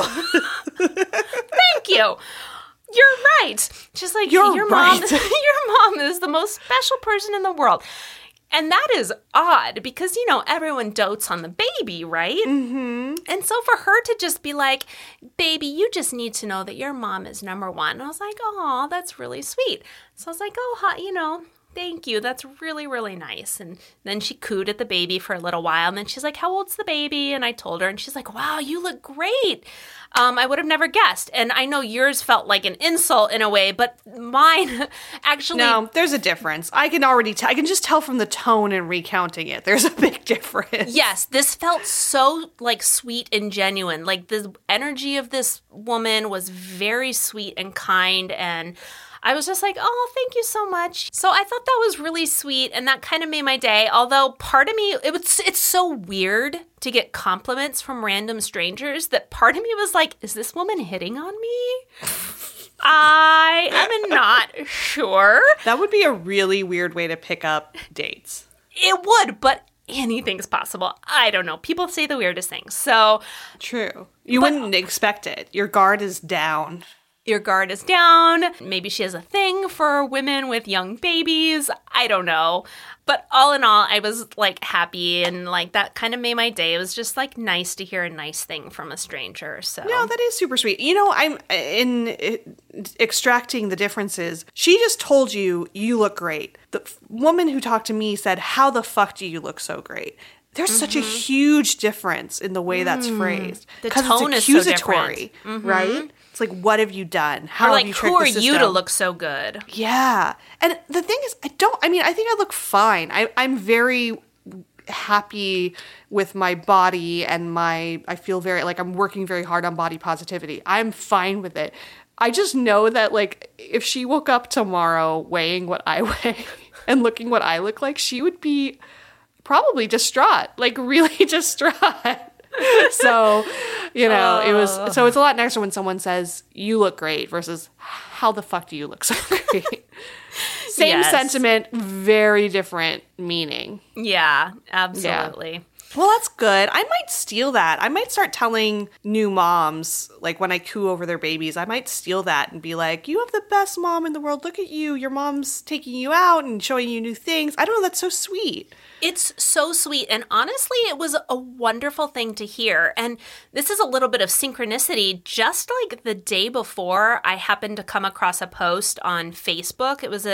B: are you? Thank you. You're right. Just like your mom, your mom is the most special person in the world. And that is odd because, everyone dotes on the baby, right? Mm-hmm. And so for her to just be like, baby, you just need to know that your mom is number one. I was like, oh, that's really sweet. So I was like, oh, thank you. That's really, really nice. And then she cooed at the baby for a little while. And then she's like, how old's the baby? And I told her, and she's like, wow, you look great. I would have never guessed. And I know yours felt like an insult in a way, but mine actually...
A: No, there's a difference. I can already I can just tell from the tone and recounting it. There's a big difference.
B: Yes, this felt so, like, sweet and genuine. Like, the energy of this woman was very sweet and kind, and I was just like, oh, thank you so much. So I thought that was really sweet, and that kind of made my day. Although part of me, it's so weird to get compliments from random strangers that part of me was like, is this woman hitting on me? I am not sure.
A: That would be a really weird way to pick up dates.
B: It would, but anything's possible. I don't know. People say the weirdest things. So
A: true. You wouldn't expect it. Your guard is down.
B: Your guard is down. Maybe she has a thing for women with young babies. I don't know. But all in all, I was, like, happy, and, like, that kind of made my day. It was just, like, nice to hear a nice thing from a stranger, so.
A: No, that is super sweet. I'm extracting the differences. She just told you look great. The woman who talked to me said, how the fuck do you look so great? There's such a huge difference in the way that's phrased.
B: The
A: Because
B: tone
A: it's
B: is so
A: accusatory, right? It's like, what have you done? How
B: Or
A: have you tricked
B: who are
A: the system?
B: you to look so good?
A: Yeah. And the thing is, I think I look fine. I'm very happy with my body and I feel very, like, I'm working very hard on body positivity. I'm fine with it. I just know that, like, if she woke up tomorrow weighing what I weigh and looking what I look like, she would be probably distraught, like really distraught. So, it's a lot nicer when someone says, you look great versus how the fuck do you look so great? Same sentiment, very different meaning.
B: Yeah, absolutely.
A: Yeah. Well, that's good. I might steal that. I might start telling new moms, like when I coo over their babies, I might steal that and be like, you have the best mom in the world. Look at you. Your mom's taking you out and showing you new things. I don't know. That's so sweet.
B: It's so sweet. And honestly, it was a wonderful thing to hear. And this is a little bit of synchronicity. Just like the day before, I happened to come across a post on Facebook. It was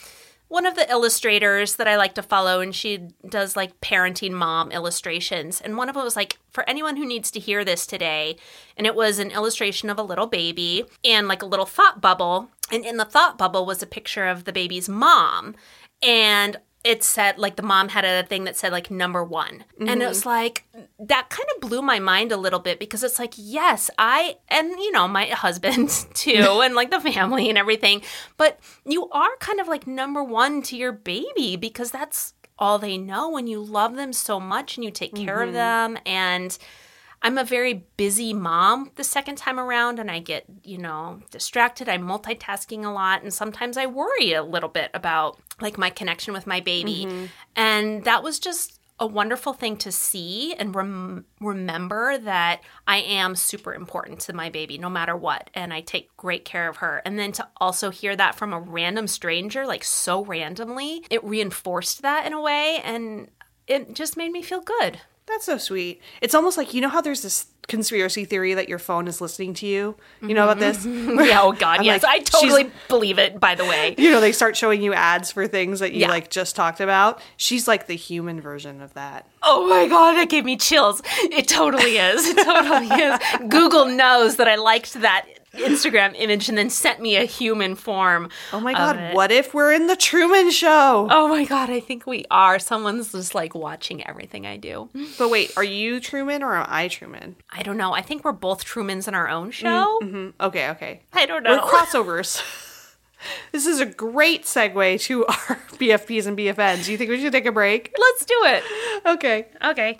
B: one of the illustrators that I like to follow, and she does like parenting mom illustrations. And one of them was like, for anyone who needs to hear this today, and it was an illustration of a little baby and like a little thought bubble. And in the thought bubble was a picture of the baby's mom. And it said, like, the mom had a thing that said, like, number one. Mm-hmm. And it was like, that kind of blew my mind a little bit because it's like, yes, and my husband too, and like the family and everything. But you are kind of like number one to your baby because that's all they know, and you love them so much and you take care of them. And I'm a very busy mom the second time around, and I get, distracted. I'm multitasking a lot, and sometimes I worry a little bit about, like, my connection with my baby. Mm-hmm. And that was just a wonderful thing to see and remember that I am super important to my baby no matter what, and I take great care of her. And then to also hear that from a random stranger, like so randomly, it reinforced that in a way, and it just made me feel good.
A: That's so sweet. It's almost like, how there's this conspiracy theory that your phone is listening to you? You know about this?
B: Yeah, oh God, yes. Like, I totally believe it, by the way.
A: They start showing you ads for things that you just talked about. She's like the human version of that.
B: Oh my God, that gave me chills. It totally is. It totally is. Google knows that I liked that Instagram image and then sent me a human form.
A: Oh my God, what if we're in the Truman Show?
B: Oh my God, I think we are. Someone's just like watching everything I do.
A: But wait, are you Truman or am I Truman?
B: I don't know. I think we're both Trumans in our own show.
A: Mm-hmm. Okay.
B: I don't know.
A: We're crossovers. This is a great segue to our BFPs and BFNs. Do you think we should take a break?
B: Let's do it.
A: Okay.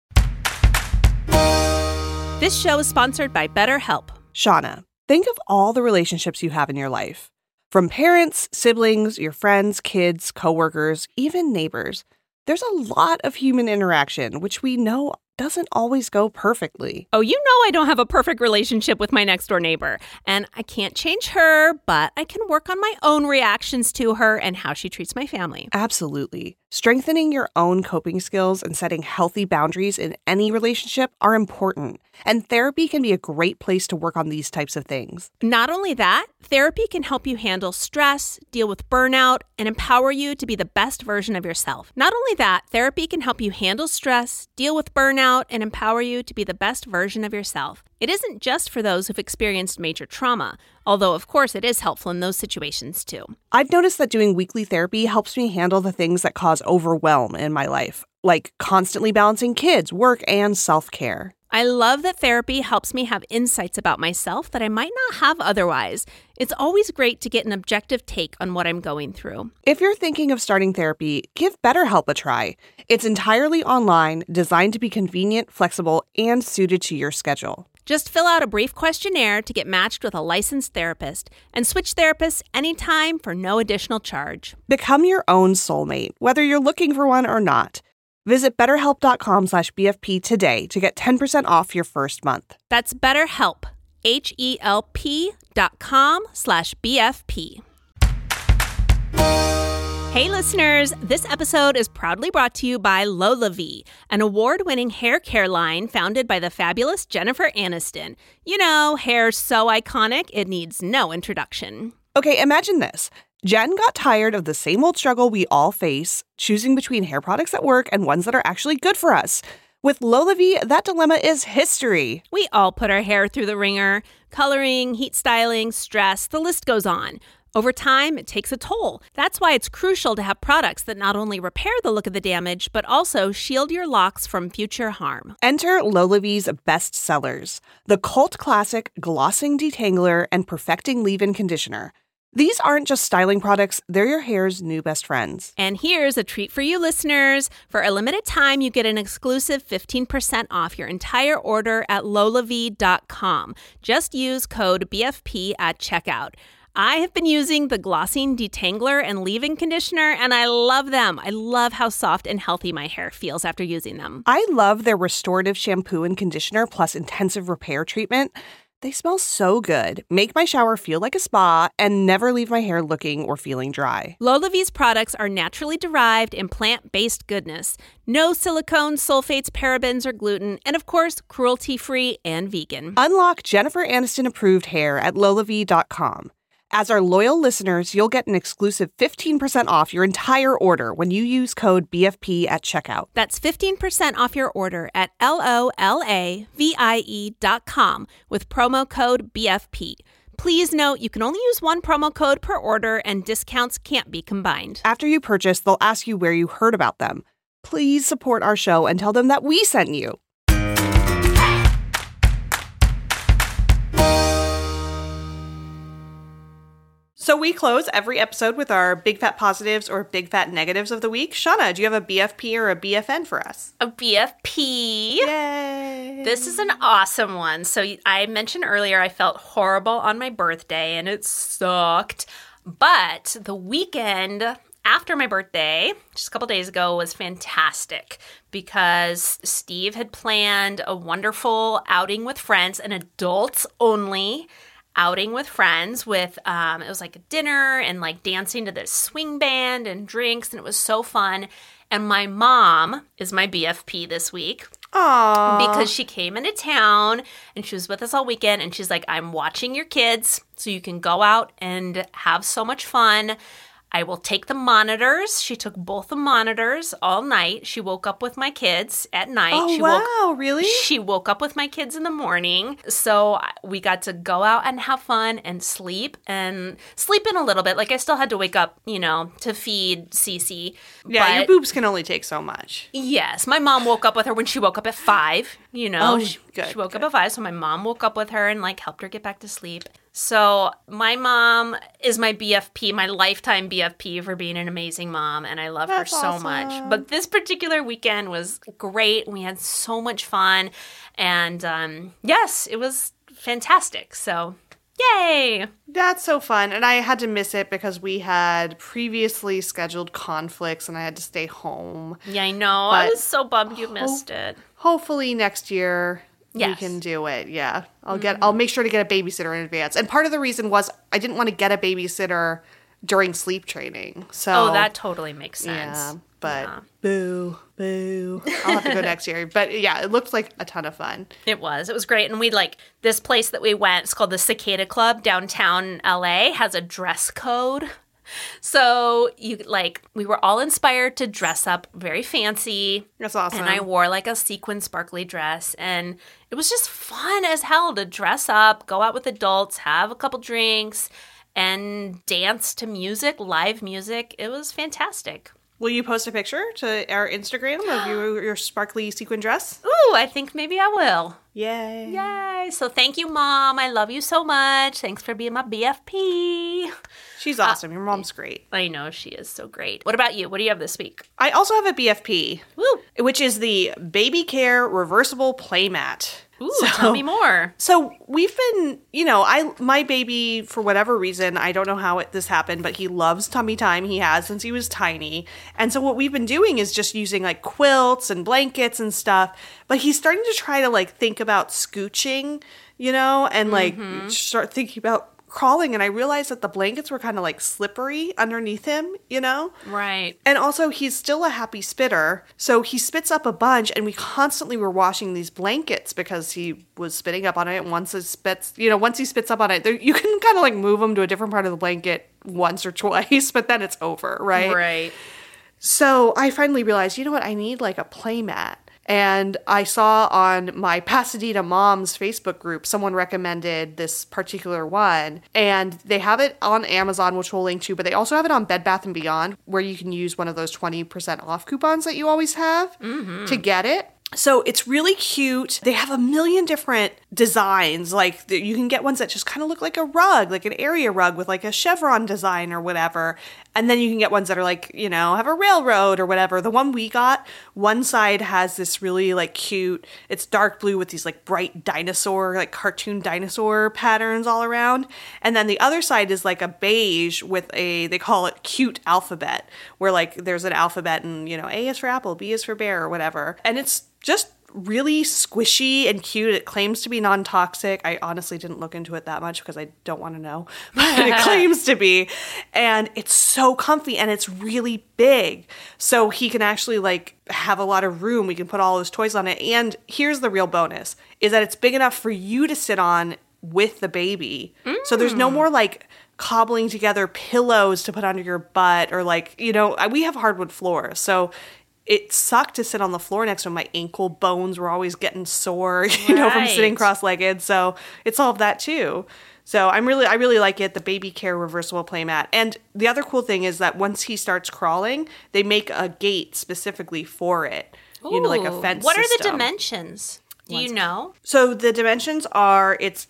B: This show is sponsored by BetterHelp.
A: Shauna, think of all the relationships you have in your life. From parents, siblings, your friends, kids, coworkers, even neighbors. There's a lot of human interaction, which we know doesn't always go perfectly.
B: Oh, I don't have a perfect relationship with my next door neighbor. And I can't change her, but I can work on my own reactions to her and how she treats my family.
A: Absolutely. Strengthening your own coping skills and setting healthy boundaries in any relationship are important. And therapy can be a great place to work on these types of things.
B: Not only that, therapy can help you handle stress, deal with burnout, and empower you to be the best version of yourself. Not only that, therapy can help you handle stress, deal with burnout, and empower you to be the best version of yourself. It isn't just for those who've experienced major trauma, although of course it is helpful in those situations too.
A: I've noticed that doing weekly therapy helps me handle the things that cause overwhelm in my life, like constantly balancing kids, work, and self-care.
B: I love that therapy helps me have insights about myself that I might not have otherwise. It's always great to get an objective take on what I'm going through.
A: If you're thinking of starting therapy, give BetterHelp a try. It's entirely online, designed to be convenient, flexible, and suited to your schedule.
B: Just fill out a brief questionnaire to get matched with a licensed therapist and switch therapists anytime for no additional charge.
A: Become your own soulmate, whether you're looking for one or not. Visit BetterHelp.com/BFP today to get 10% off your first month.
B: That's BetterHelp, HELP.com/BFP. Hey listeners, this episode is proudly brought to you by LolaVie, an award-winning hair care line founded by the fabulous Jennifer Aniston. Hair so iconic, it needs no introduction.
A: Okay, imagine this. Jen got tired of the same old struggle we all face, choosing between hair products that work and ones that are actually good for us. With LolaVie, that dilemma is history.
B: We all put our hair through the ringer. Coloring, heat styling, stress, the list goes on. Over time, it takes a toll. That's why it's crucial to have products that not only repair the look of the damage, but also shield your locks from future harm.
A: Enter LolaVie's best sellers, the cult classic Glossing Detangler and Perfecting Leave-In Conditioner. These aren't just styling products, they're your hair's new best friends.
B: And here's a treat for you listeners. For a limited time, you get an exclusive 15% off your entire order at lolavie.com. Just use code BFP at checkout. I have been using the Glossing Detangler and Leave-In Conditioner, and I love them. I love how soft and healthy my hair feels after using them.
A: I love their restorative shampoo and conditioner plus intensive repair treatment. They smell so good, make my shower feel like a spa, and never leave my hair looking or feeling dry.
B: LolaVie's products are naturally derived and plant-based goodness. No silicones, sulfates, parabens, or gluten, and of course, cruelty-free and vegan.
A: Unlock Jennifer Aniston-approved hair at lolavie.com. As our loyal listeners, you'll get an exclusive 15% off your entire order when you use code BFP at checkout.
B: That's 15% off your order at lolavie.com with promo code BFP. Please note you can only use one promo code per order and discounts can't be combined.
A: After you purchase, they'll ask you where you heard about them. Please support our show and tell them that we sent you. So we close every episode with our big fat positives or big fat negatives of the week. Shauna, do you have a BFP or a BFN for us?
B: A BFP.
A: Yay!
B: This is an awesome one. So I mentioned earlier I felt horrible on my birthday and it sucked. But the weekend after my birthday, just a couple days ago, was fantastic because Steve had planned a wonderful outing with friends, an adults only outing with friends with, it was like a dinner and like dancing to this swing band and drinks, and it was so fun. And my mom is my BFP this week.
A: Aww.
B: Because she came into town and she was with us all weekend and she's like, I'm watching your kids so you can go out and have so much fun. I will take the monitors. She took both the monitors all night. She woke up with my kids at night.
A: Oh, really?
B: She woke up with my kids in the morning. So we got to go out and have fun and sleep in a little bit. Like I still had to wake up, to feed Cece.
A: Yeah, your boobs can only take so much.
B: Yes. My mom woke up with her when she woke up at 5,
A: Oh,
B: she woke
A: good.
B: up at 5. So my mom woke up with her and helped her get back to sleep. So my mom is my BFP, my lifetime BFP for being an amazing mom, and I love her so much. But this particular weekend was great. We had so much fun, and yes, it was fantastic. So yay!
A: That's so fun, and I had to miss it because we had previously scheduled conflicts, and I had to stay home.
B: Yeah, I know. I was so bummed you missed it.
A: Hopefully next year.
B: Yes.
A: We can do it. Yeah. I'll make sure to get a babysitter in advance. And part of the reason was I didn't want to get a babysitter during sleep training. So
B: that totally makes sense.
A: Yeah, but boo. I'll have to go next year. But yeah, it looked like a ton of fun.
B: It was great. And we this place that we went, it's called the Cicada Club downtown LA, has a dress code. So we were all inspired to dress up very fancy.
A: That's awesome.
B: And I wore a sequin sparkly dress, and it was just fun as hell to dress up, go out with adults, have a couple drinks, and dance to music, live music. It was fantastic.
A: Will you post a picture to our Instagram of your sparkly sequin dress?
B: Ooh, I think maybe I will.
A: Yay.
B: Yay. So thank you, Mom. I love you so much. Thanks for being my BFP.
A: She's awesome. Your mom's great.
B: I know, she is so great. What about you? What do you have this week?
A: I also have a BFP.
B: Woo.
A: Which is the Baby Care Reversible Playmat.
B: Ooh, tell me more.
A: So we've been, my baby, for whatever reason, I don't know how this happened, but he loves tummy time. He has since he was tiny. And so what we've been doing is just using quilts and blankets and stuff. But he's starting to try to think about scooching, and start thinking about crawling and I realized that the blankets were kind of like slippery underneath him, you know?
B: Right.
A: And also, he's still a happy spitter, so he spits up a bunch, and we constantly were washing these blankets because he was spitting up on it. And once he spits up on it, you can kind of like move him to a different part of the blanket once or twice, but then it's over, right?
B: Right.
A: So I finally realized, you know what? I need like a play mat. And I saw on my Pasadena Moms Facebook group, someone recommended this particular one. And they have it on Amazon, which we'll link to, but they also have it on Bed Bath & Beyond, where you can use one of those 20% off coupons that you always have to get it. So it's really cute. They have a million different designs. Like you can get ones that just kind of look like a rug, like an area rug with like a chevron design or whatever. And then you can get ones that are like, you know, have a railroad or whatever. The one we got, one side has this really like cute, it's dark blue with these like bright dinosaur, like cartoon dinosaur patterns all around. And then the other side is like a beige with they call it cute alphabet, where like there's an alphabet and, you know, A is for apple, B is for bear or whatever. And it's just really squishy and cute. It claims to be non-toxic. I honestly didn't look into it that much because I don't want to know, but it claims to be. And it's so comfy and it's really big. So he can actually like have a lot of room. We can put all his toys on it. And here's the real bonus, is that it's big enough for you to sit on with the baby. So there's no more like cobbling together pillows to put under your butt or like, you know, we have hardwood floors. So it sucked to sit on the floor next to him. My ankle bones were always getting sore, you know, from sitting cross-legged. So it solved that too. So I really like it, the Baby Care reversible playmat. And the other cool thing is that once he starts crawling, they make a gate specifically for it.
B: Ooh,
A: you know, like a fence
B: What
A: system.
B: are the dimensions? Do you know?
A: So the dimensions are, it's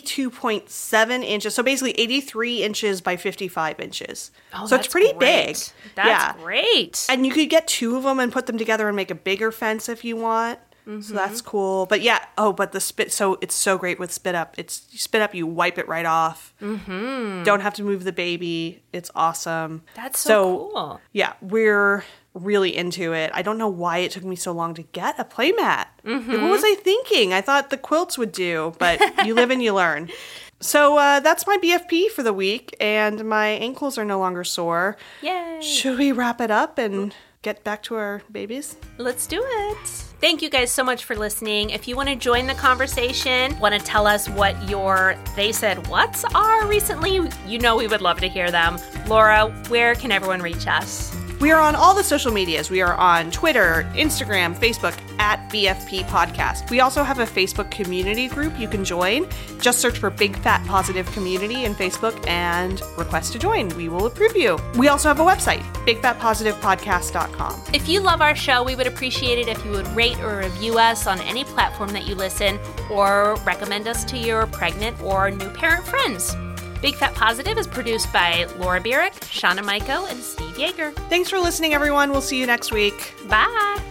A: 82.7 inches. So basically 83 inches by 55 inches.
B: Oh,
A: so it's pretty big.
B: That's great.
A: And you could get two of them and put them together and make a bigger fence if you want. So that's cool. But yeah, but the spit, so it's so great with Spit Up. It's you spit up, you wipe it right off. Don't have to move the baby. It's awesome.
B: That's so cool.
A: Yeah, we're really into it. I don't know why it took me so long to get a playmat. What was I thinking? I thought the quilts would do, but you live and you learn. So that's my BFP for the week, and my ankles are no longer sore.
B: Yay.
A: Should we wrap it up and get back to our babies?
B: Let's do it. Thank you guys so much for listening. If you want to join the conversation, want to tell us what your They Said What's are recently, you know we would love to hear them. Laura, where can everyone reach us?
A: We are on all the social medias. We are on Twitter, Instagram, Facebook, at BFP Podcast. We also have a Facebook community group you can join. Just search for Big Fat Positive Community in Facebook and request to join. We will approve you. We also have a website, bigfatpositivepodcast.com.
B: If you love our show, we would appreciate it if you would rate or review us on any platform that you listen, or recommend us to your pregnant or new parent friends. Big Fat Positive is produced by Laura Bierick, Shauna Maiko, and Steve Yeager.
A: Thanks for listening, everyone. We'll see you next week.
B: Bye.